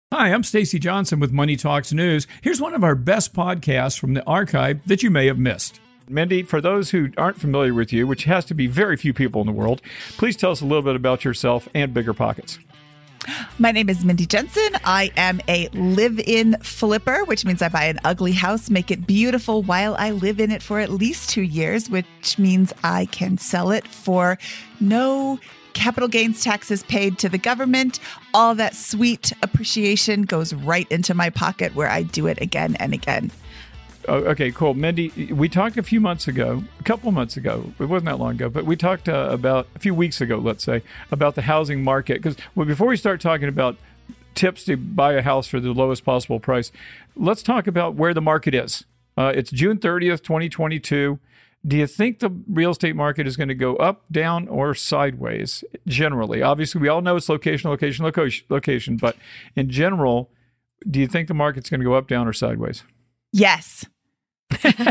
Hi, I'm Stacey Johnson with Money Talks News. Here's one of our best podcasts from the archive that you may have missed. Mindy, for those who aren't familiar with you, which has to be very few people in the world, please tell us a little bit about yourself and Bigger Pockets. My name is Mindy Jensen. I am a live-in flipper, which means I buy an ugly house, make it beautiful while I live in it for at least 2 years, which means I can sell it for no capital gains taxes paid to the government. All that sweet appreciation goes right into my pocket where I do it again and again. Oh, okay, cool. Mindy, we talked a couple of months ago. It wasn't that long ago, but we talked about a few weeks ago, let's say, about the housing market. Because before we start talking about tips to buy a house for the lowest possible price, let's talk about where the market is. It's June 30th, 2022. Do you think the real estate market is going to go up, down, or sideways generally? Obviously, we all know it's location, but in general, do you think the market's going to go up, down, or sideways? Yes. That's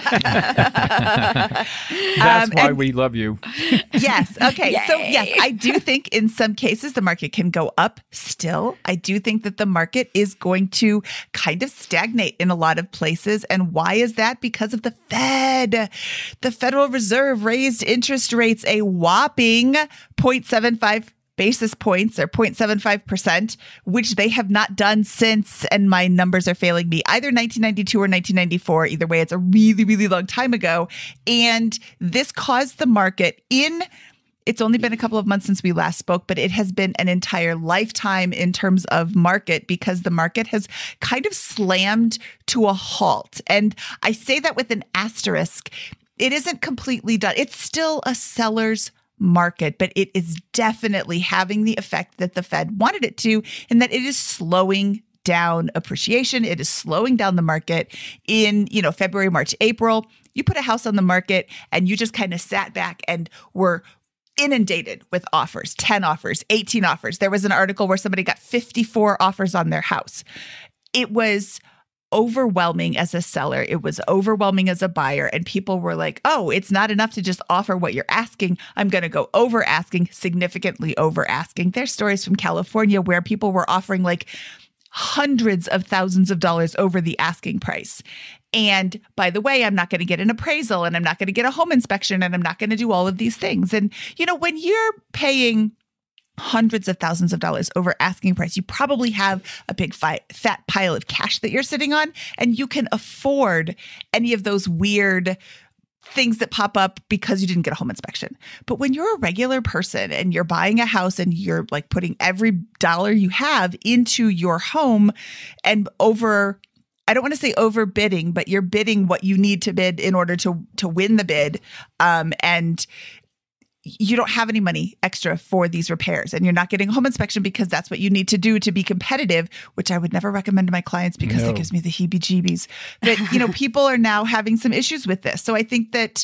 why we love you. Yes. Okay. Yay. So yes, I do think in some cases the market can go up still. I do think that the market is going to kind of stagnate in a lot of places. And why is that? Because of the Fed. The Federal Reserve raised interest rates a whopping 0.75 basis points or 0.75%, which they have not done since, and my numbers are failing me, either 1992 or 1994. Either way, it's a really, really long time ago. And this caused the market it's only been a couple of months since we last spoke, but it has been an entire lifetime in terms of market because the market has kind of slammed to a halt. And I say that with an asterisk. It isn't completely done. It's still a seller's market, but it is definitely having the effect that the Fed wanted it to, in that it is slowing down appreciation. It is slowing down the market in, February, March, April. You put a house on the market and you just kind of sat back and were inundated with offers, 10 offers, 18 offers. There was an article where somebody got 54 offers on their house. It was overwhelming as a seller. It was overwhelming as a buyer. And people were like, oh, it's not enough to just offer what you're asking. I'm going to go over asking, significantly over asking. There's stories from California where people were offering like hundreds of thousands of dollars over the asking price. And by the way, I'm not going to get an appraisal and I'm not going to get a home inspection and I'm not going to do all of these things. And, when you're paying hundreds of thousands of dollars over asking price, you probably have a big fat pile of cash that you're sitting on, and you can afford any of those weird things that pop up because you didn't get a home inspection. But when you're a regular person and you're buying a house and you're like putting every dollar you have into your home and I don't want to say overbidding, but you're bidding what you need to bid in order to win the bid, and you don't have any money extra for these repairs, and you're not getting a home inspection because that's what you need to do to be competitive, which I would never recommend to my clients because it gives me the heebie-jeebies. But, people are now having some issues with this. So I think that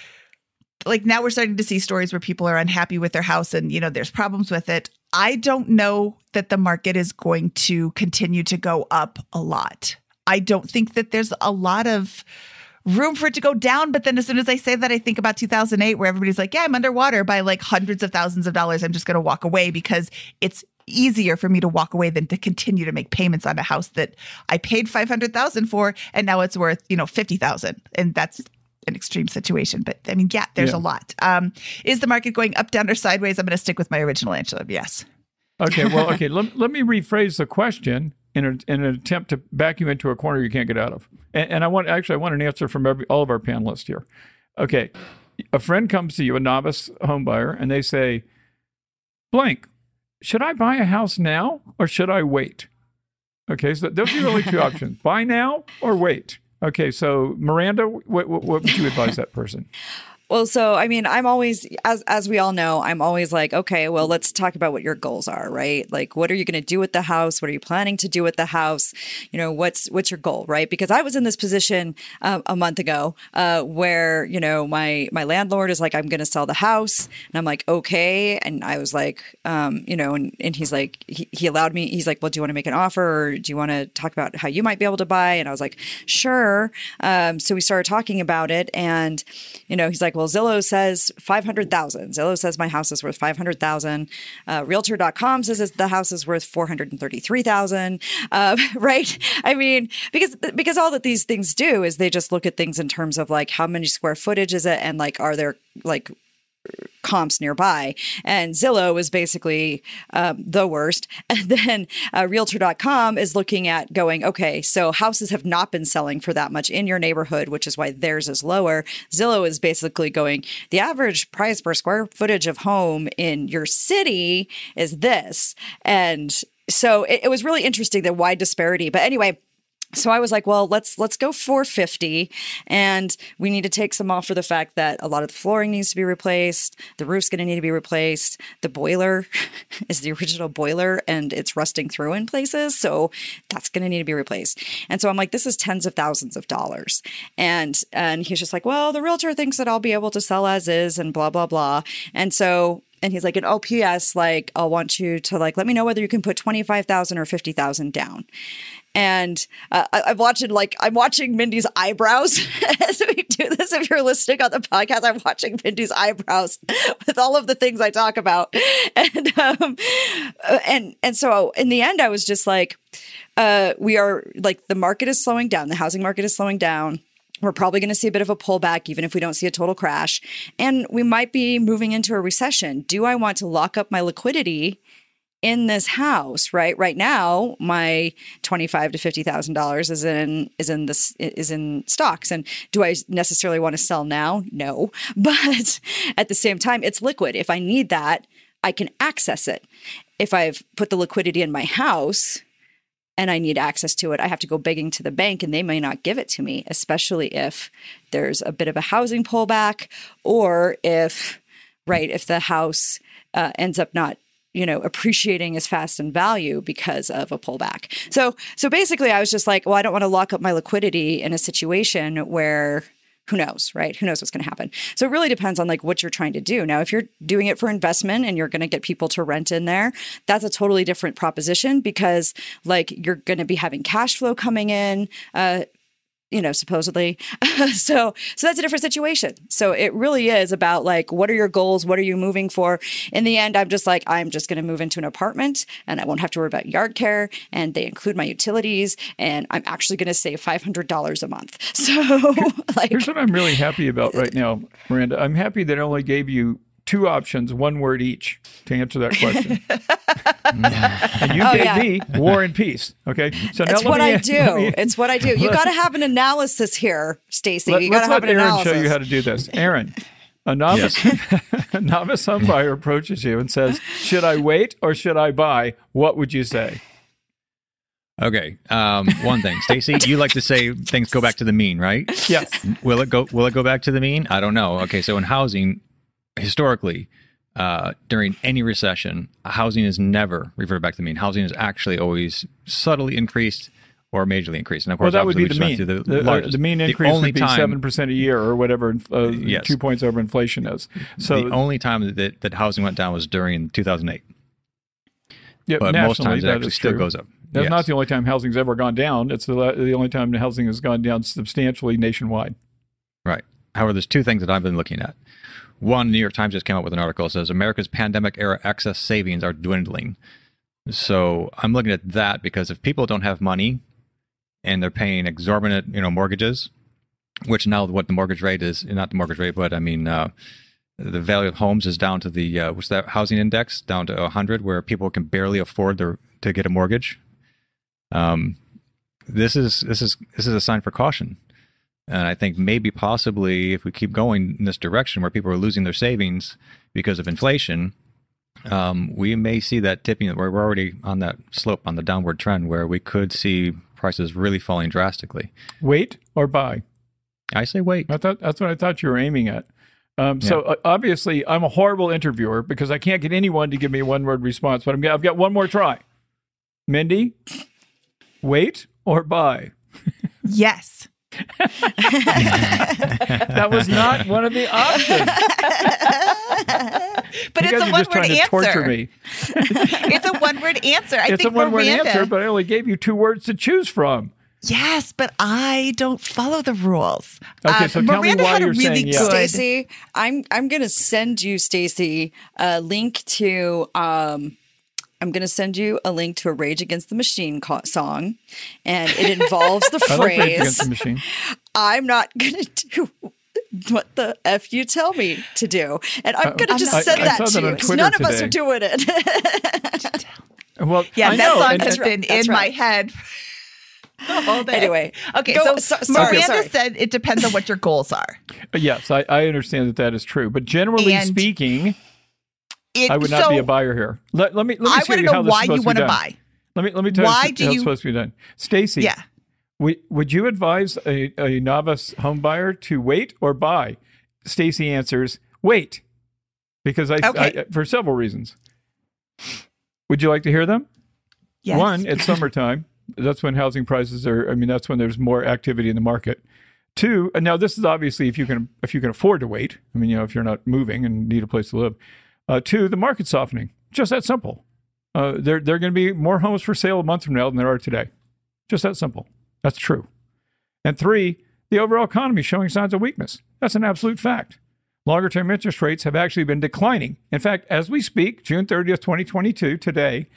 now we're starting to see stories where people are unhappy with their house and, there's problems with it. I don't know that the market is going to continue to go up a lot. I don't think that there's a lot of room for it to go down. But then as soon as I say that, I think about 2008, where everybody's like, yeah, I'm underwater by like hundreds of thousands of dollars. I'm just going to walk away because it's easier for me to walk away than to continue to make payments on a house that I paid $500,000 for. And now it's worth, $50,000. And that's an extreme situation. But I mean, there's a lot. Is the market going up, down, or sideways? I'm going to stick with my original answer of yes. Okay. Well, okay. Let me rephrase the question in an attempt to back you into a corner you can't get out of. And I want an answer from all of our panelists here. Okay. A friend comes to you, a novice home buyer, and they say, blank, should I buy a house now or should I wait? Okay. So those are really two options. Buy now or wait. Okay. So Miranda, what would you advise that person? Well, so, I mean, I'm always, as we all know, I'm always like, okay, well, let's talk about what your goals are, right? Like, what are you going to do with the house? What are you planning to do with the house? You know, what's your goal, right? Because I was in this position a month ago where, you know, my landlord is like, I'm going to sell the house. And I'm like, okay. And I was like, you know, and he's like, he allowed me, he's like, well, do you want to make an offer or do you want to talk about how you might be able to buy? And I was like, sure. So we started talking about it and, you know, he's like, well, Zillow says 500,000. Zillow says my house is worth 500,000. Realtor.com says the house is worth 433,000. Right? I mean, because all that these things do is they just look at things in terms of like how many square footage is it, and like are there like comps nearby. And Zillow is basically the worst. And then Realtor.com is looking at going, okay, so houses have not been selling for that much in your neighborhood, which is why theirs is lower. Zillow is basically going, the average price per square footage of home in your city is this. And so it was really interesting, the wide disparity. But anyway, so I was like, well, let's go 450, and we need to take some off for the fact that a lot of the flooring needs to be replaced. The roof's going to need to be replaced. The boiler is the original boiler and it's rusting through in places. So that's going to need to be replaced. And so I'm like, this is tens of thousands of dollars. And he's just like, well, the realtor thinks that I'll be able to sell as is and blah, blah, blah. And he's like, an OPS, like, I'll want you to like, let me know whether you can put 25,000 or 50,000 down. And I'm watching Mindy's eyebrows as we do this. If you're listening on the podcast, I'm watching Mindy's eyebrows with all of the things I talk about. And so in the end, I was just like, we are like, the market is slowing down. The housing market is slowing down. We're probably going to see a bit of a pullback, even if we don't see a total crash. And we might be moving into a recession. Do I want to lock up my liquidity in this house? Right now, my $25,000 to $50,000 is in stocks. And do I necessarily want to sell now? No. But at the same time, it's liquid. If I need that, I can access it. If I've put the liquidity in my house and I need access to it, I have to go begging to the bank, and they may not give it to me, especially if there's a bit of a housing pullback, or if the house ends up not, appreciating as fast in value because of a pullback. So basically I was just like, well, I don't want to lock up my liquidity in a situation where who knows, right? Who knows what's going to happen? So it really depends on like what you're trying to do. Now, if you're doing it for investment and you're going to get people to rent in there, that's a totally different proposition, because like you're going to be having cash flow coming in, supposedly. So that's a different situation. So it really is about like, what are your goals? What are you moving for? In the end, I'm just like, I'm just going to move into an apartment and I won't have to worry about yard care, and they include my utilities, and I'm actually going to save $500 a month. So like, here's what I'm really happy about right now, Miranda. I'm happy that I only gave you two options, one word each, to answer that question. And you gave me War and Peace. Okay, so now it's what I do. It's what I do. You got to have an analysis here, Stacey. You got to have an analysis. Let's let Aaron show you how to do this. Aaron, a novice home buyer approaches you and says, "Should I wait or should I buy?" What would you say? Okay. One thing, Stacey, you like to say things go back to the mean, right? Yes. Will it go back to the mean? I don't know. Okay, so in housing, historically, during any recession, housing is never reverted back to the mean. Housing is actually always subtly increased or majorly increased. And of course, that would be the mean. The mean increase would be 7% a year or whatever, yes. 2 points over inflation is. So the only time that housing went down was during 2008. Yeah, but most times it actually still goes up. That's not the only time housing's ever gone down. It's the only time housing has gone down substantially nationwide. Right. However, there's two things that I've been looking at. One, New York Times just came out with an article that says America's pandemic-era excess savings are dwindling. So I'm looking at that because if people don't have money and they're paying exorbitant, mortgages, which now what the mortgage rate is, not the mortgage rate, but I mean, the value of homes is down to the, what's that, housing index, down to 100, where people can barely afford to get a mortgage. This is a sign for caution. And I think maybe possibly if we keep going in this direction where people are losing their savings because of inflation, we may see that tipping. We're already on that slope, on the downward trend, where we could see prices really falling drastically. Wait or buy? I say wait. That's what I thought you were aiming at. So obviously I'm a horrible interviewer because I can't get anyone to give me a one-word response, but I've got one more try. Mindy, wait or buy? Yes. That was not one of the options. But you it's a one-word answer. Torture me. It's a one-word answer. It's a one-word answer, but I only gave you two words to choose from. Yes, but I don't follow the rules. Okay, so tell me Miranda why had a you're really saying yes. good. Stacey, I'm going to send you, Stacey, a link to I'm going to send you a link to a Rage Against the Machine song, and it involves the I like Rage phrase, Against the Machine. I'm not going to do what the F you tell me to do. And I'm going to just send I that saw to that you on because Twitter none of us today. are doing it. Well, Yeah, I that know, song and- has and- been That's in my right. head the whole day. Anyway, Okay, go- so sorry. Miranda said it depends on what your goals are. yes, I understand that is true. But generally And speaking, I would not be a buyer here. Let me I see want to how know this why is you supposed to want be to done. buy. Let me tell Why you do how you- it's supposed to be done. Stacey, Yeah. would you advise a novice home buyer to wait or buy? Stacey answers, wait, because Okay. for several reasons. Would you like to hear them? Yes. One, it's summertime. That's when housing prices are. I mean, that's when there's more activity in the market. Two, and now this is obviously if you can afford to wait. I mean, if you're not moving and need a place to live. Two, the market's softening. Just that simple. There are going to be more homes for sale a month from now than there are today. Just that simple. That's true. And three, the overall economy is showing signs of weakness. That's an absolute fact. Longer term interest rates have actually been declining. In fact, as we speak, June 30th, 2022, today,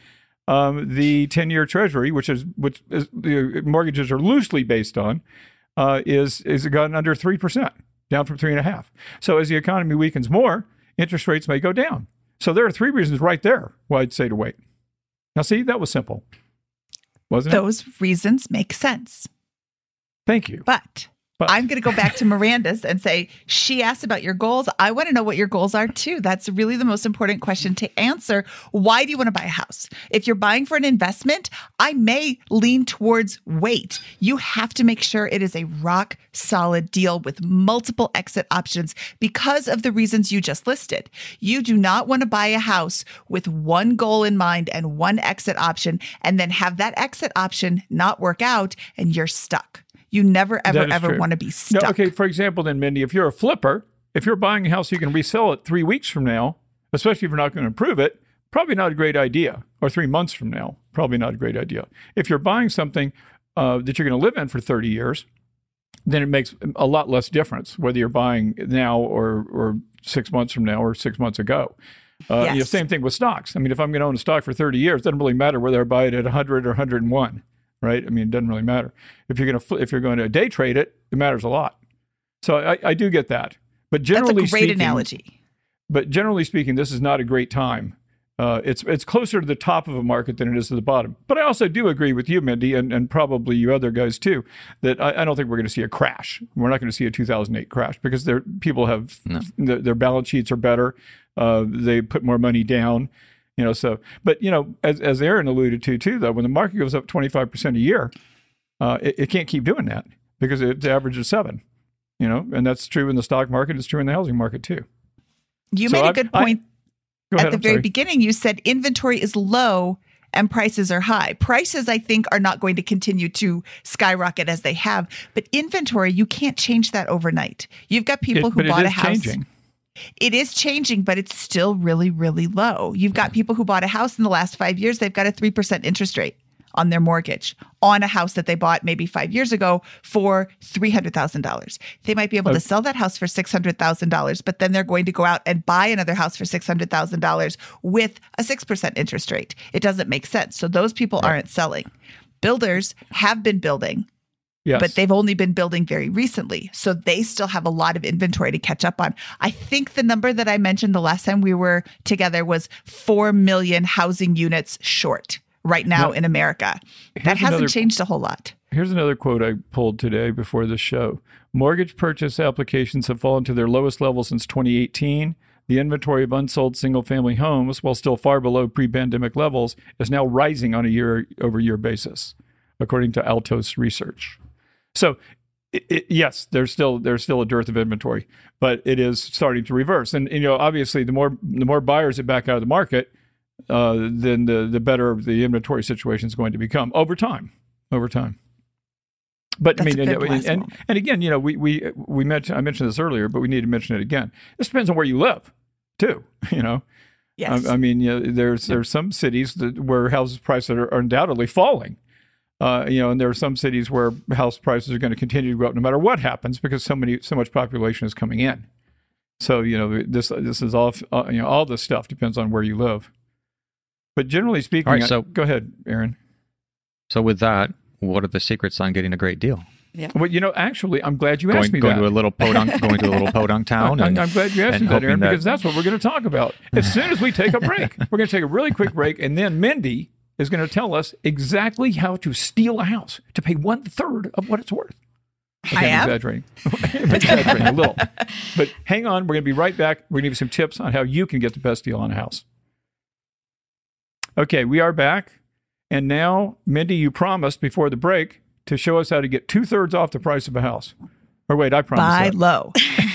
the 10-year Treasury, which is the mortgages are loosely based on, is gotten under 3%, down from 3.5%. So as the economy weakens more, interest rates may go down. So there are three reasons right there why I'd say to wait. Now, see, that was simple, wasn't it? Those reasons make sense. Thank you. But I'm going to go back to Miranda's and say, she asked about your goals. I want to know what your goals are too. That's really the most important question to answer. Why do you want to buy a house? If you're buying for an investment, I may lean towards wait. You have to make sure it is a rock solid deal with multiple exit options because of the reasons you just listed. You do not want to buy a house with one goal in mind and one exit option and then have that exit option not work out and you're stuck. You never, That is ever true. want to be No, stuck. okay, for example, then, Mindy, if you're a flipper, if you're buying a house you can resell it 3 weeks from now, especially if you're not going to improve it, probably not a great idea. Or 3 months from now, probably not a great idea. If you're buying something that you're going to live in for 30 years, then it makes a lot less difference whether you're buying now or 6 months from now or 6 months ago. Yes. Same thing with stocks. I mean, if I'm going to own a stock for 30 years, it doesn't really matter whether I buy it at 100 or 101. Right? I mean, it doesn't really matter. If you're going to day trade it, it matters a lot. So I do get that. But That's generally a great speaking, analogy. But generally speaking, this is not a great time. It's closer to the top of a market than it is to the bottom. But I also do agree with you, Mindy, and probably you other guys too, that I don't think we're going to see a crash. We're not going to see a 2008 crash because people have their balance sheets are better. They put more money down. But as Aaron alluded to too, though, when the market goes up 25% a year, it can't keep doing that because it's average of 7, and that's true in the stock market. It's true in the housing market too. You So made a good point Go at ahead, the I'm very sorry. beginning. You said inventory is low and prices are high. Prices, I think, are not going to continue to skyrocket as they have. But inventory, you can't change that overnight. You've got people who But bought it a is house. changing. It is changing, but it's still really, really low. You've got people who bought a house in the last 5 years. They've got a 3% interest rate on their mortgage on a house that they bought maybe 5 years ago for $300,000. They might be able to sell that house for $600,000, but then they're going to go out and buy another house for $600,000 with a 6% interest rate. It doesn't make sense. So those people aren't selling. Builders have been building. Yes. But they've only been building very recently. So they still have a lot of inventory to catch up on. I think the number that I mentioned the last time we were together was 4 million housing units short right now in America. That hasn't changed a whole lot. Here's another quote I pulled today before the show. Mortgage purchase applications have fallen to their lowest level since 2018. The inventory of unsold single-family homes, while still far below pre-pandemic levels, is now rising on a year-over-year basis, according to Altos Research. So, yes, there's still a dearth of inventory, but it is starting to reverse. And obviously, the more buyers that back out of the market, then the better the inventory situation is going to become over time. But That's I mean, a good last moment. and again, we mentioned, I mentioned this earlier, but we need to mention it again. This depends on where you live, too. Yes. I mean, there's some cities where house prices are undoubtedly falling. And there are some cities where house prices are going to continue to go up no matter what happens because so much population is coming in. So, this is all, all this stuff depends on where you live. But generally speaking, all right, so go ahead, Aaron. So with that, what are the secrets on getting a great deal? Yeah. Well, actually, I'm glad you asked me going that. To a little podunk, going to a little podunk town. I'm glad you asked me that, Aaron, because that's what we're going to talk about as soon as we take a break. We're going to take a really quick break, and then Mindy is going to tell us exactly how to steal a house to pay 1/3 of what it's worth. Okay, I'm exaggerating. I'm exaggerating a little. But hang on, we're going to be right back. We're going to give you some tips on how you can get the best deal on a house. Okay, we are back. And now, Mindy, you promised before the break to show us how to get 2/3 off the price of a house. Or wait, I promised Buy that. low.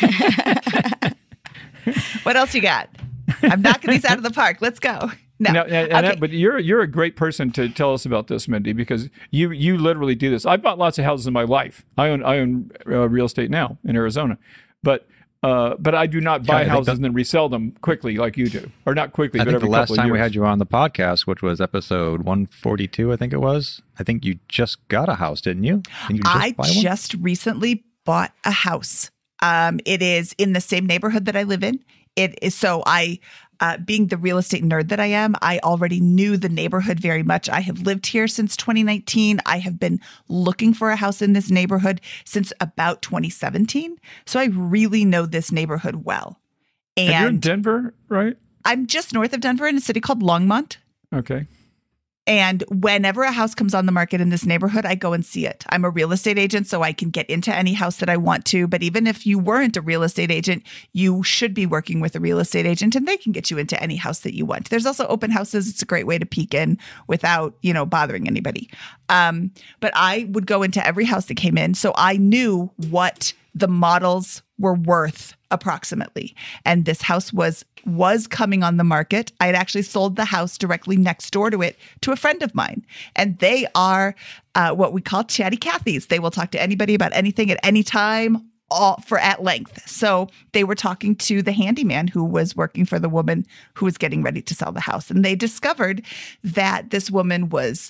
What else you got? I'm knocking these out of the park. Let's go. No. Okay. But you're a great person to tell us about this, Mindy, because you literally do this. I've bought lots of houses in my life. I own real estate now in Arizona, but I do not buy houses and then resell them quickly like you do, or not quickly. I but think every the last couple of time we years. had you on the podcast, which was episode 142, I think it was. I think you just got a house, didn't you? I just recently bought a house. It is in the same neighborhood that I live in. It is so I. Being the real estate nerd that I am, I already knew the neighborhood very much. I have lived here since 2019. I have been looking for a house in this neighborhood since about 2017. So I really know this neighborhood well. And you're in Denver, right? I'm just north of Denver in a city called Longmont. Okay. And whenever a house comes on the market in this neighborhood, I go and see it. I'm a real estate agent, so I can get into any house that I want to. But even if you weren't a real estate agent, you should be working with a real estate agent and they can get you into any house that you want. There's also open houses. It's a great way to peek in without, bothering anybody. But I would go into every house that came in. So I knew what the models were worth approximately. And this house was coming on the market. I had actually sold the house directly next door to it to a friend of mine. And they are what we call chatty Cathys. They will talk to anybody about anything at any time, all for at length. So they were talking to the handyman who was working for the woman who was getting ready to sell the house. And they discovered that this woman was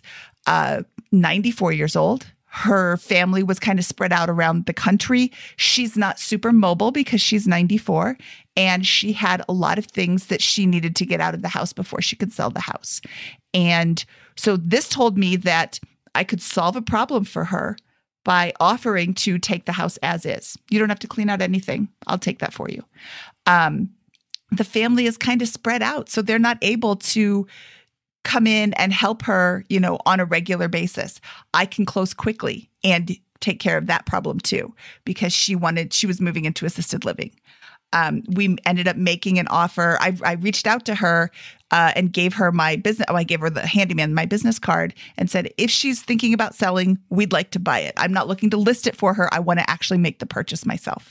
94 years old. Her family was kind of spread out around the country. She's not super mobile because she's 94, and she had a lot of things that she needed to get out of the house before she could sell the house. And so this told me that I could solve a problem for her by offering to take the house as is. You don't have to clean out anything. I'll take that for you. The family is kind of spread out, so they're not able to come in and help her, on a regular basis. I can close quickly and take care of that problem too, because she was moving into assisted living. We ended up making an offer. I reached out to her and gave her my business. I gave her the handyman my business card and said, if she's thinking about selling, we'd like to buy it. I'm not looking to list it for her. I want to actually make the purchase myself.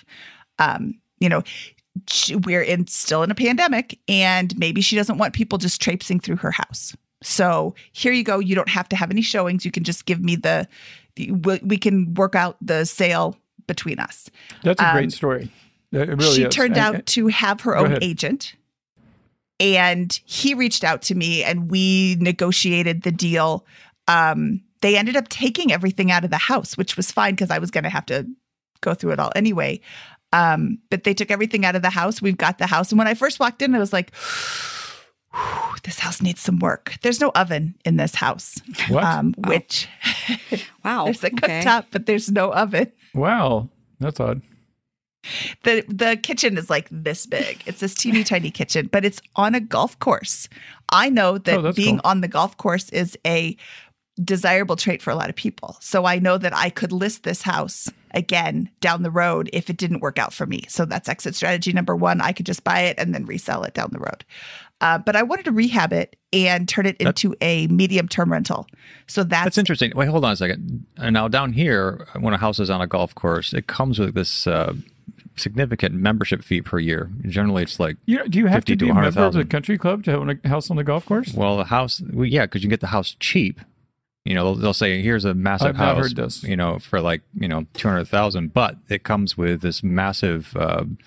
We're still in a pandemic, and maybe she doesn't want people just traipsing through her house. So here you go. You don't have to have any showings. You can just give me we can work out the sale between us. That's a great story. It really she is. turned out to have her own agent, and he reached out to me and we negotiated the deal. They ended up taking everything out of the house, which was fine because I was going to have to go through it all anyway. But they took everything out of the house. We've got the house. And when I first walked in, I was like, this house needs some work. There's no oven in this house. What? Which, wow. There's a cooktop, but there's no oven. Wow. That's odd. The kitchen is like this big. It's this teeny tiny kitchen, but it's on a golf course. I know that being on the golf course is a desirable trait for a lot of people. So I know that I could list this house again down the road if it didn't work out for me. So that's exit strategy number one. I could just buy it and then resell it down the road. But I wanted to rehab it and turn it into a medium-term rental. So that's interesting. Wait, hold on a second. And now down here, when a house is on a golf course, it comes with this significant membership fee per year. Generally, it's like do you have to be a member of the 100,000. country club to have a house on the golf course? Well, the house, because you can get the house cheap. They'll say, here's a massive I've house, heard this. For like, 200,000, but it comes with this massive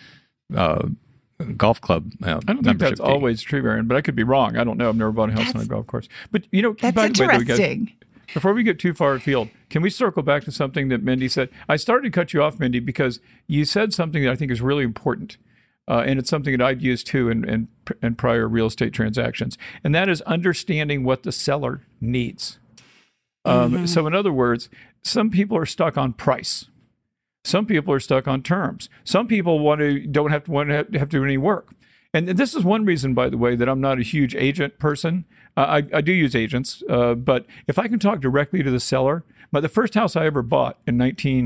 golf club. I don't think that's fee. always true, Aaron, but I could be wrong. I don't know. I've never bought a house on a golf course. But that's by the way, interesting. before we get too far afield, can we circle back to something that Mindy said? I started to cut you off, Mindy, because you said something that I think is really important. And it's something that I've used too in prior real estate transactions. And that is understanding what the seller needs. So in other words, some people are stuck on price. Some people are stuck on terms. Some people don't have to do any work. And this is one reason, by the way, that I'm not a huge agent person. I do use agents, but if I can talk directly to the seller, the first house I ever bought in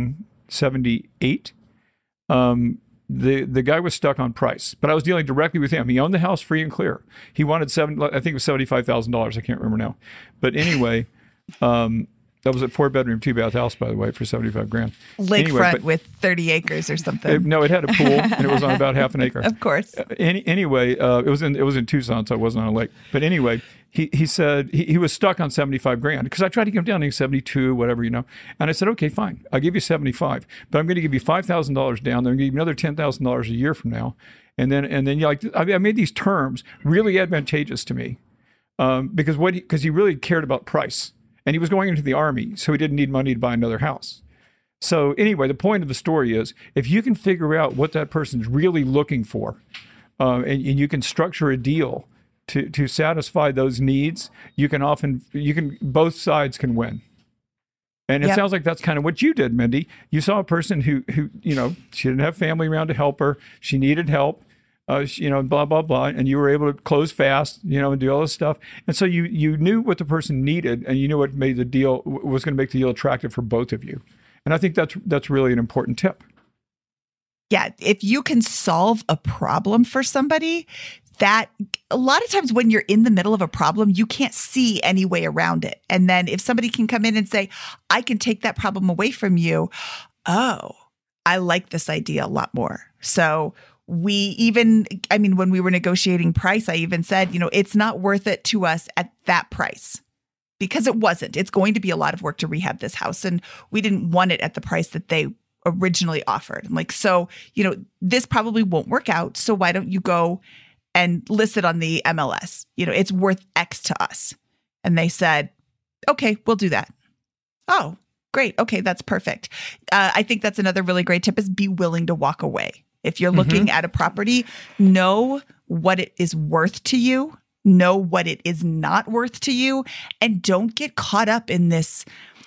1978, the guy was stuck on price, but I was dealing directly with him. He owned the house free and clear. He wanted I think it was $75,000. I can't remember now, but anyway. That was a 4-bedroom, 2-bath house, by the way, for $75,000. Lakefront with 30 acres or something. No, it had a pool, and it was on about half an acre. Of course. Anyway, it was in Tucson, so it wasn't on a lake. But anyway, he said he was stuck on $75,000 because I tried to get him down to 72, whatever, And I said, okay, fine, I'll give you 75, but I'm going to give you $5,000 down. Then I'm going to give you another $10,000 a year from now, and then I made these terms really advantageous to me because he really cared about price. And he was going into the Army, so he didn't need money to buy another house. So anyway, the point of the story is, if you can figure out what that person's really looking for, and you can structure a deal to satisfy those needs, both sides can win. And it sounds like that's kind of what you did, Mindy. You saw a person who she didn't have family around to help her. She needed help. Blah, blah, blah. And you were able to close fast, and do all this stuff. And so you knew what the person needed, and you knew what made the deal was going to make the deal attractive for both of you. And I think that's really an important tip. Yeah. If you can solve a problem for somebody, that a lot of times when you're in the middle of a problem, you can't see any way around it. And then if somebody can come in and say, I can take that problem away from you. Oh, I like this idea a lot more. So when we were negotiating price, I even said, it's not worth it to us at that price because it wasn't. It's going to be a lot of work to rehab this house. And we didn't want it at the price that they originally offered. I'm like, so, this probably won't work out. So why don't you go and list it on the MLS? It's worth X to us. And they said, okay, we'll do that. Oh, great. Okay, that's perfect. I think that's another really great tip is be willing to walk away. If you're looking at a property, know what it is worth to you, know what it is not worth to you, and don't get caught up in this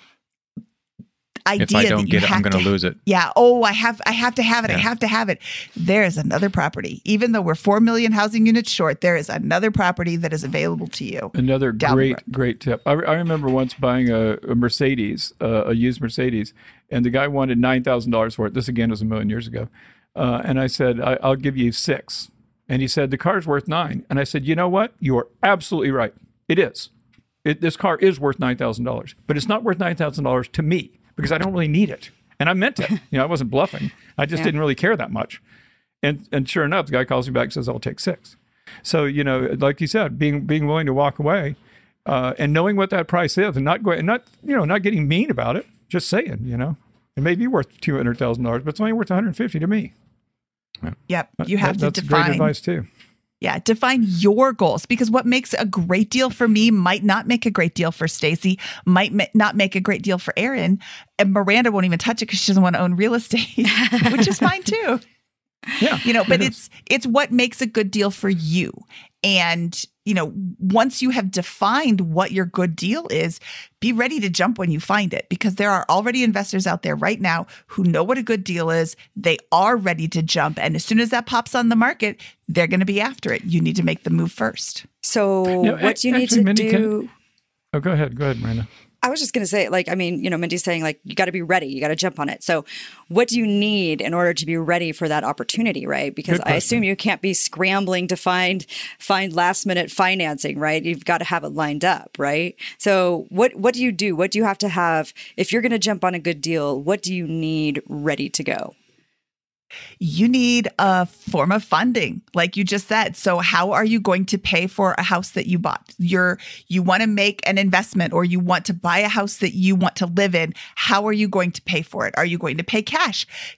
idea if I don't that get it, I'm going to lose it. Yeah. Oh, I have to have it. Yeah. I have to have it. There's another property. Even though we're 4 million housing units short, there is another property that is available to you. Another great tip. I remember once buying a Mercedes, a used Mercedes, and the guy wanted $9,000 for it. This again was a million years ago. And I said, I'll give you 6. And he said, the car's worth 9. And I said, you know what? You are absolutely right. It is. This car is worth $9,000, but it's not worth $9,000 to me because I don't really need it. And I meant it. I wasn't bluffing. I just didn't really care that much. And sure enough, the guy calls me back and says, I'll take 6. So, like you said, being willing to walk away and knowing what that price is and not getting mean about it, just saying, it may be worth $200,000, but it's only worth $150 to me. Yep. You have to define. That's great advice too. Yeah. Define your goals because what makes a great deal for me might not make a great deal for Stacy, might not make a great deal for Erin. And Miranda won't even touch it because she doesn't want to own real estate, which is fine too. Yeah. But it's what makes a good deal for you. And, once you have defined what your good deal is, be ready to jump when you find it because there are already investors out there right now who know what a good deal is. They are ready to jump. And as soon as that pops on the market, they're going to be after it. You need to make the move first. So what do you need to do? Go ahead, Miranda. I was just going to say, Mindy's saying, you got to be ready. You got to jump on it. So what do you need in order to be ready for that opportunity, right? Because I assume you can't be scrambling to find last minute financing, right? You've got to have it lined up, right? So what do you do? What do you have to have if you're going to jump on a good deal? What do you need ready to go? You need a form of funding, like you just said. So how are you going to pay for a house that you bought? You want to make an investment or you want to buy a house that you want to live in. How are you going to pay for it? Are you going to pay cash?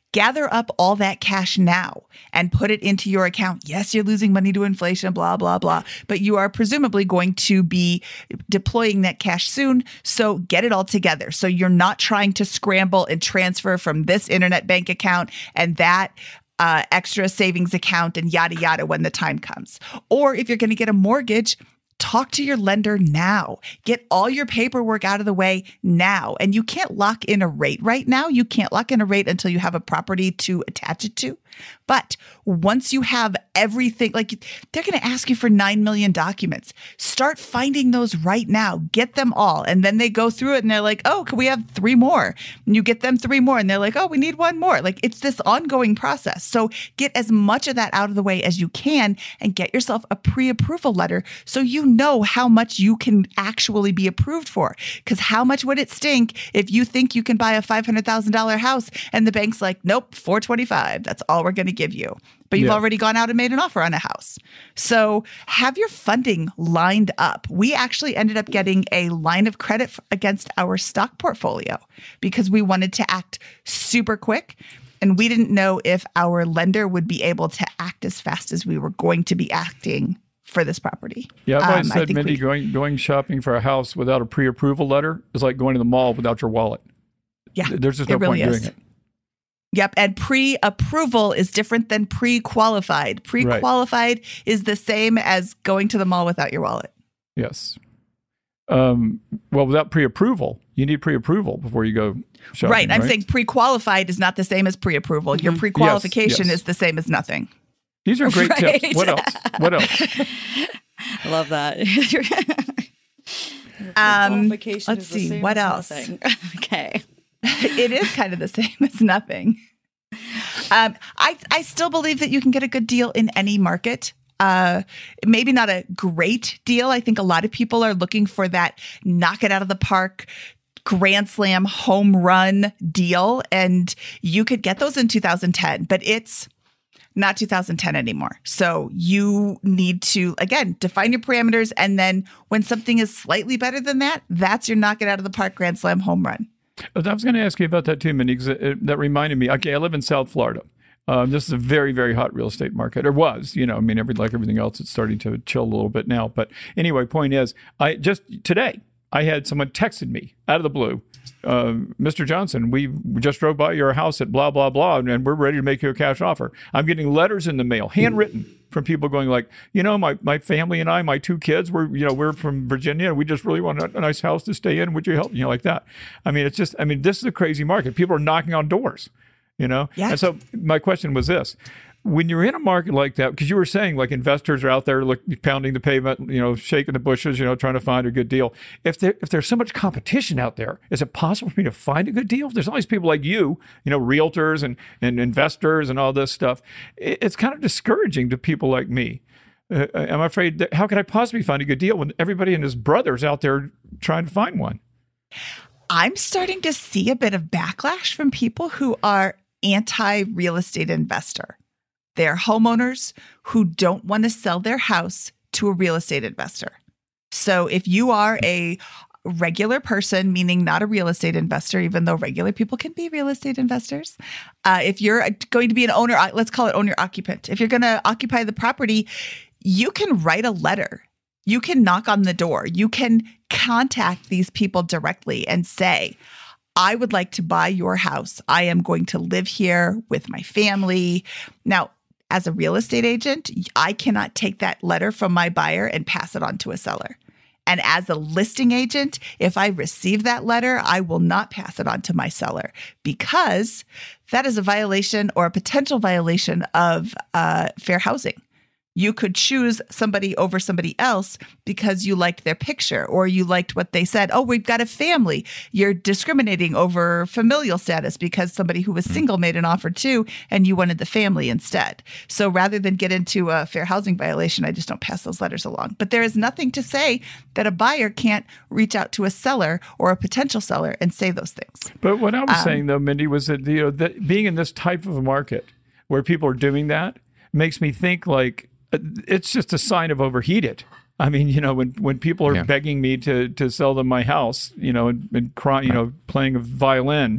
gather up all that cash now and put it into your account. Yes, you're losing money to inflation, blah, blah, blah, but you are presumably going to be deploying that cash soon. So get it all together. So you're not trying to scramble and transfer from this internet bank account and that extra savings account and yada, yada when the time comes. Or if you're going to get a mortgage, talk to your lender now. Get all your paperwork out of the way now. And you can't lock in a rate right now. You can't lock in a rate until you have a property to attach it to. But once you have everything, like they're going to ask you for 9 million documents. Start finding those right now. Get them all. And then they go through it and they're like, oh, can we have 3 more? And you get them 3 more and they're like, oh, we need 1 more. Like it's this ongoing process. So get as much of that out of the way as you can and get yourself a pre-approval letter so you know how much you can actually be approved for. Because how much would it stink if you think you can buy a $500,000 house and the bank's like, nope, $425. That's all we're going to give you. But you've already gone out and made an offer on a house. So have your funding lined up. We actually ended up getting a line of credit against our stock portfolio because we wanted to act super quick. And we didn't know if our lender would be able to act as fast as we were going to be acting for this property. Yeah, I've always said, Mindy, going shopping for a house without a pre-approval letter is like going to the mall without your wallet. Yeah, there's just no point doing it. Yep. And pre-approval is different than pre-qualified. Pre-qualified is the same as going to the mall without your wallet. Yes. Well, without pre-approval, you need pre-approval before you go shopping. Right. I'm saying pre-qualified is not the same as pre-approval. Your pre-qualification is the same as nothing. These are great tips. What else? I love that. Let's see. What else? Okay. It is kind of the same as nothing. I still believe that you can get a good deal in any market. Maybe not a great deal. I think a lot of people are looking for that knock it out of the park, grand slam home run deal. And you could get those in 2010, but it's not 2010 anymore. So you need to, again, define your parameters. And then when something is slightly better than that, that's your knock it out of the park, grand slam home run. I was going to ask you about that too, Mindy, because that reminded me. Okay, I live in South Florida. This is a very, very hot real estate market, or was. I mean, like everything else, it's starting to chill a little bit now. But anyway, point is, today I had someone texted me out of the blue, Mr. Johnson, we just drove by your house at blah, blah, blah, and we're ready to make you a cash offer. I'm getting letters in the mail, handwritten, from people going like, my family and I, my 2 kids, we're from Virginia and we just really want a nice house to stay in. Would you help? Like that. I mean, this is a crazy market. People are knocking on doors, Yes. And so my question was this. When you're in a market like that, because you were saying like investors are out there pounding the pavement, shaking the bushes, trying to find a good deal. If there's so much competition out there, is it possible for me to find a good deal? There's all these people like you, realtors and investors and all this stuff. It's kind of discouraging to people like me. I'm afraid that how could I possibly find a good deal when everybody and his brother's out there trying to find one? I'm starting to see a bit of backlash from people who are anti-real estate investor. They're homeowners who don't want to sell their house to a real estate investor. So if you are a regular person, meaning not a real estate investor, even though regular people can be real estate investors, if you're going to be an owner, let's call it owner-occupant. If you're going to occupy the property, you can write a letter. You can knock on the door. You can contact these people directly and say, I would like to buy your house. I am going to live here with my family. Now, as a real estate agent, I cannot take that letter from my buyer and pass it on to a seller. And as a listing agent, if I receive that letter, I will not pass it on to my seller because that is a violation or a potential violation of fair housing. You could choose somebody over somebody else because you liked their picture or you liked what they said. Oh, we've got a family. You're discriminating over familial status because somebody who was single made an offer too, and you wanted the family instead. So rather than get into a fair housing violation, I just don't pass those letters along. But there is nothing to say that a buyer can't reach out to a seller or a potential seller and say those things. But what I was saying, though, Mindy, was that, that being in this type of a market where people are doing that makes me think like, it's just a sign of overheated. I mean, when people are begging me to sell them my house, and crying, playing a violin,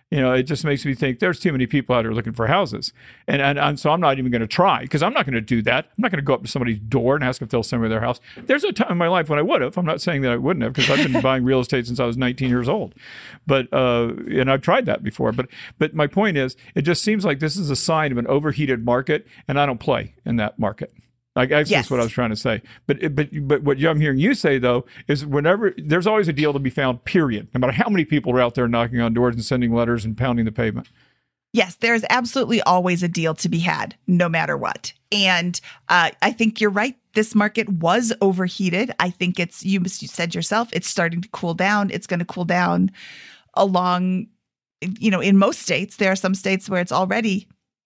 It just makes me think there's too many people out there looking for houses. And so I'm not even going to try, because I'm not going to do that. I'm not going to go up to somebody's door and ask if they'll sell me their house. There's a time in my life when I would have. I'm not saying that I wouldn't have, because I've been buying real estate since I was 19 years old. But and I've tried that before. But my point is, it just seems like this is a sign of an overheated market, and I don't play in that market. I guess that's what I was trying to say. But what I'm hearing you say, though, is whenever there's always a deal to be found, period. No matter how many people are out there knocking on doors and sending letters and pounding the pavement. Yes, there's absolutely always a deal to be had, no matter what. And I think you're right. This market was overheated. I think you said yourself, it's starting to cool down. It's going to cool down along, in most states. There are some states where it's already,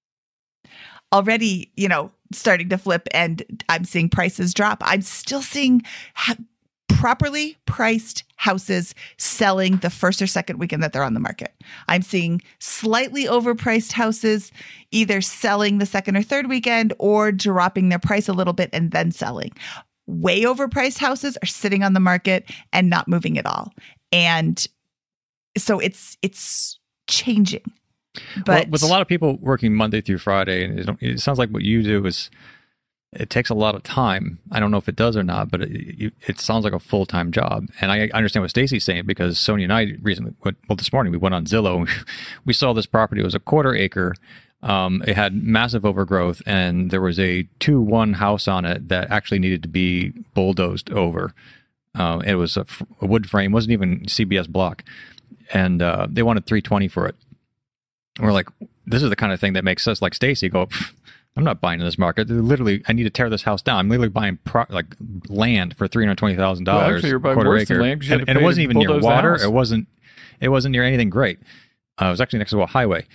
starting to flip, and I'm seeing prices drop. I'm still seeing properly priced houses selling the first or second weekend that they're on the market. I'm seeing slightly overpriced houses either selling the second or third weekend or dropping their price a little bit and then selling. Way overpriced houses are sitting on the market and not moving at all. And so it's changing. But with a lot of people working Monday through Friday, and it sounds like what you do is, it takes a lot of time. I don't know if it does or not, but it sounds like a full-time job. And I understand what Stacy's saying, because Sonia and I recently, this morning we went on Zillow and we saw this property. It was a 1/4 acre. It had massive overgrowth, and there was a 2-1 house on it that actually needed to be bulldozed over. It was a wood frame, wasn't even CBS block. And they wanted $320 for it. And we're like, this is the kind of thing that makes us, like Stacy, go, I'm not buying in this market. Literally, I need to tear this house down. I'm literally buying land for $320,000. Well, actually, you're buying 1/4 worse acre. than land, 'cause you had to And it pay wasn't to even near bulldoze the water. house. It wasn't near anything great. It was actually next to a highway.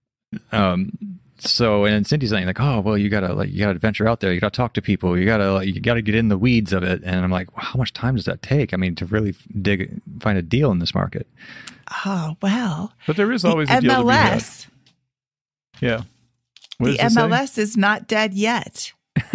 So, and then Cindy's saying like, oh, well, you gotta venture out there. You gotta talk to people. You gotta get in the weeds of it. And I'm like, well, how much time does that take? I mean, to really find a deal in this market. Oh, well. But there is always a deal to be had. MLS. Yeah. The MLS is not dead yet.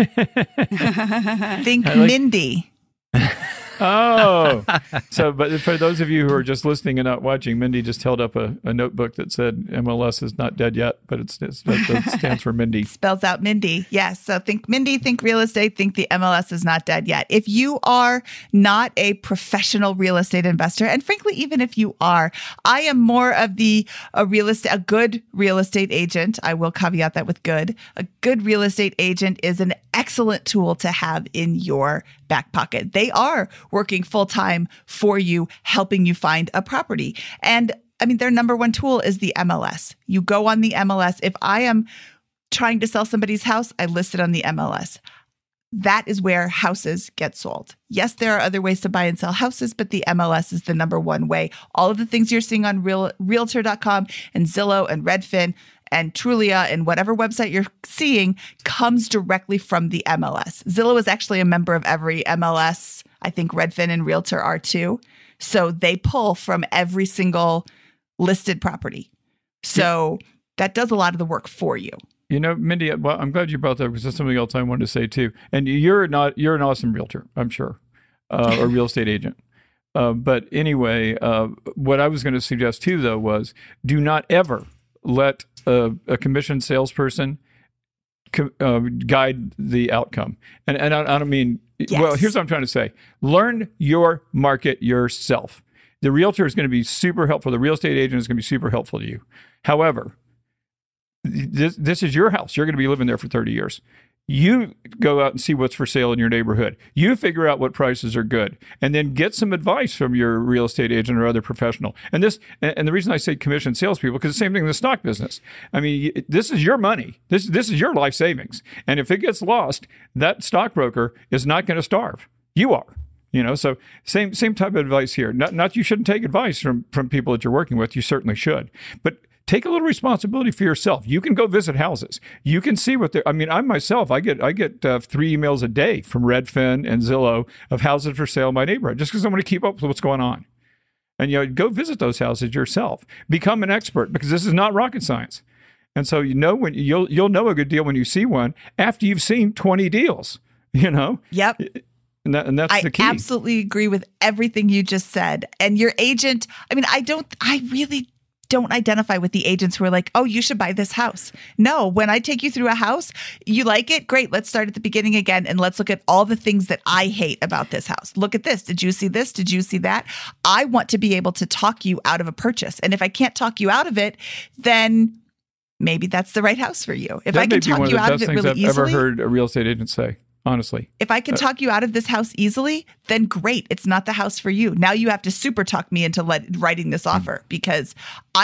Think Mindy. Oh, but for those of you who are just listening and not watching, Mindy just held up a notebook that said MLS is not dead yet, but that stands for Mindy. Spells out Mindy. Yes. So think Mindy, think real estate, think the MLS is not dead yet. If you are not a professional real estate investor, and frankly, even if you are, I am more of a good real estate agent. I will caveat that with good. A good real estate agent is an excellent tool to have in your back pocket. They are working full time for you, helping you find a property. And I mean, their number one tool is the MLS. You go on the MLS. If I am trying to sell somebody's house, I list it on the MLS. That is where houses get sold. Yes, there are other ways to buy and sell houses, but the MLS is the number one way. All of the things you're seeing on Realtor.com and Zillow and Redfin and Trulia and whatever website you're seeing comes directly from the MLS. Zillow is actually a member of every MLS. I think Redfin and Realtor are too. So they pull from every single listed property. So that does a lot of the work for you. Mindy, well, I'm glad you brought that, because that's something else I wanted to say too. And you're an awesome realtor, I'm sure, or real estate agent. But anyway, what I was going to suggest too, though, was do not ever let a commissioned salesperson guide the outcome. And I don't mean, well, here's what I'm trying to say. Learn your market yourself. The realtor is going to be super helpful. The real estate agent is going to be super helpful to you. However, this is your house. You're going to be living there for 30 years. You go out and see what's for sale in your neighborhood. You figure out what prices are good, and then get some advice from your real estate agent or other professional. And the reason I say commission salespeople, because the same thing in the stock business. I mean, this is your money. This is your life savings. And if it gets lost, that stockbroker is not going to starve. You are. So same type of advice here. Not you shouldn't take advice from people that you're working with. You certainly should. But take a little responsibility for yourself. You can go visit houses. You can see what they're. I mean, I myself, I get 3 emails a day from Redfin and Zillow of houses for sale in my neighborhood, just because I want to keep up with what's going on. And go visit those houses yourself. Become an expert, because this is not rocket science. And so when you'll know a good deal when you see one after you've seen 20 deals. Yep. And that's the key. I absolutely agree with everything you just said. And your agent, I mean, I really don't identify with the agents who are like, oh, you should buy this house. No, when I take you through a house, you like it? Great. Let's start at the beginning again. And let's look at all the things that I hate about this house. Look at this. Did you see this? Did you see that? I want to be able to talk you out of a purchase. And if I can't talk you out of it, then maybe that's the right house for you. If I can talk you out of it really I've ever easily, heard a real estate agent say, honestly. if I can talk you out of this house easily, then great. It's not the house for you. Now you have to super talk me into writing this offer because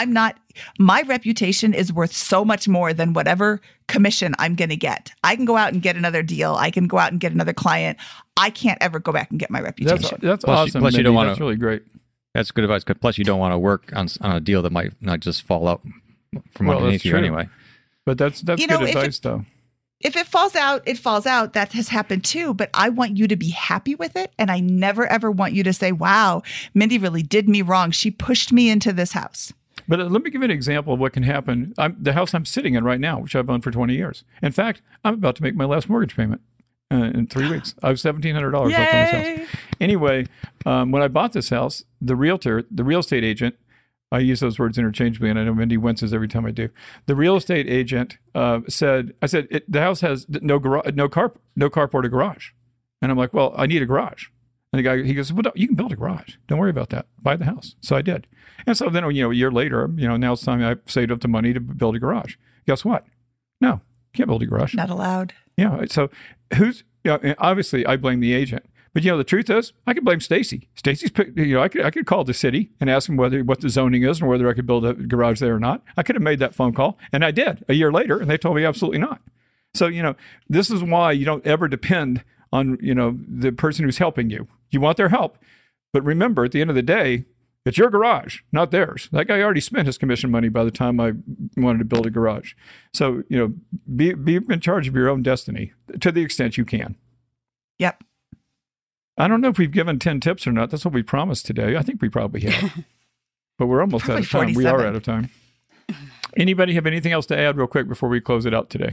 my reputation is worth so much more than whatever commission I'm going to get. I can go out and get another deal. I can go out and get another client. I can't ever go back and get my reputation. That's Plus, awesome. plus you Mindy. don't wanna- That's really great. That's good advice. Plus, you don't want to work on a deal that might not just fall out from Well, underneath that's you true. anyway. But that's You good know, if advice, though. If it falls out, it falls out. That has happened too. But I want you to be happy with it. And I never, ever want you to say, wow, Mindy really did me wrong. She pushed me into this house. But let me give you an example of what can happen. The house I'm sitting in right now, which I've owned for 20 years. In fact, I'm about to make my last mortgage payment in 3 weeks. I have $1,700 left on this house. Anyway, when I bought this house, the real estate agent, I use those words interchangeably, and I know Mindy winces every time I do. The real estate agent said, the house has no carport or garage. And I'm like, well, I need a garage. And the guy, he goes, well, you can build a garage. Don't worry about that. Buy the house. So I did. And so then, a year later, now it's time I saved up the money to build a garage. Guess what? No, can't build a garage. Not allowed. Yeah. So obviously I blame the agent. But the truth is, I could blame Stacy. Stacy's picked, I could call the city and ask them what the zoning is and whether I could build a garage there or not. I could have made that phone call, and I did a year later, and they told me absolutely not. So, this is why you don't ever depend on, the person who's helping you. You want their help. But remember, at the end of the day, it's your garage, not theirs. That guy already spent his commission money by the time I wanted to build a garage. So, be in charge of your own destiny to the extent you can. Yep. I don't know if we've given 10 tips or not. That's what we promised today. I think we probably have. But we're almost Probably out of time. 47. We are out of time. Anybody have anything else to add real quick before we close it out today?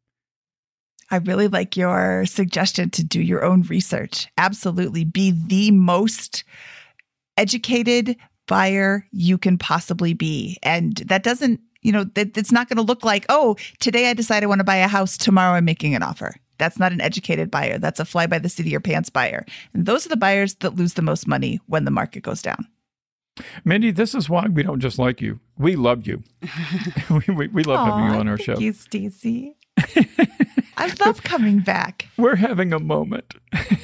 I really like your suggestion to do your own research. Absolutely. Be the most educated buyer you can possibly be. And that doesn't, it's not going to look like, oh, today I decide I want to buy a house. Tomorrow I'm making an offer. That's not an educated buyer. That's a fly by the seat of your pants buyer. And those are the buyers that lose the most money when the market goes down. Mindy, this is why we don't just like you. We love you. we love having you on our show. Thank you, Stacey. I love coming back. We're having a moment.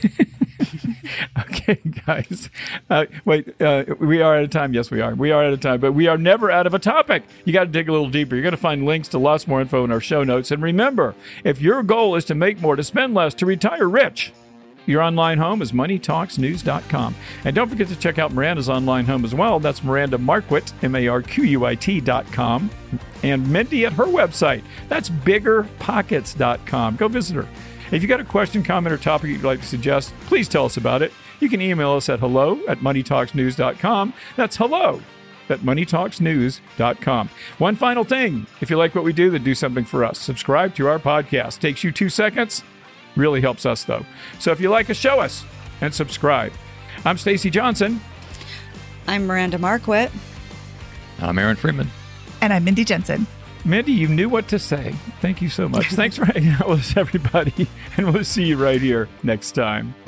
Okay, guys. We are out of time. Yes, we are. We are out of time, but we are never out of a topic. You got to dig a little deeper. You're going to find links to lots more info in our show notes. And remember, if your goal is to make more, to spend less, to retire rich, your online home is moneytalksnews.com. And don't forget to check out Miranda's online home as well. That's Miranda Marquit, MARQUIT.com. And Mindy at her website. That's biggerpockets.com. Go visit her. If you got a question, comment, or topic you'd like to suggest, please tell us about it. You can email us at hello@moneytalksnews.com. That's hello@moneytalksnews.com. One final thing. If you like what we do, then do something for us. Subscribe to our podcast. Takes you 2 seconds. Really helps us, though. So if you like us, show us and subscribe. I'm Stacey Johnson. I'm Miranda Marquit. I'm Aaron Freeman. And I'm Mindy Jensen. Mindy, you knew what to say. Thank you so much. Thanks for hanging out with us, everybody. And we'll see you right here next time.